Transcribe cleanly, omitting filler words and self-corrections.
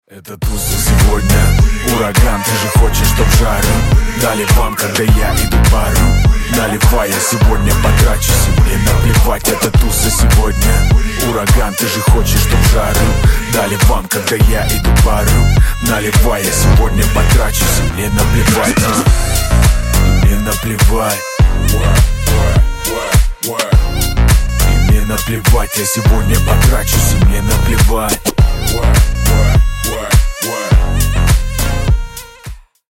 Это туса сегодня, ураган, ты же хочешь, чтоб жару дали вам, когда я иду пару. Наливай, я сегодня потрачусь, и мне наплевать. Это туса сегодня, ураган, ты же хочешь, чтоб жару дали вам, когда я иду пару. Наливай, я сегодня потрачусь, и мне наплевать. И мне наплевать. И мне наплевать, я сегодня потрачусь, и мне наплевать.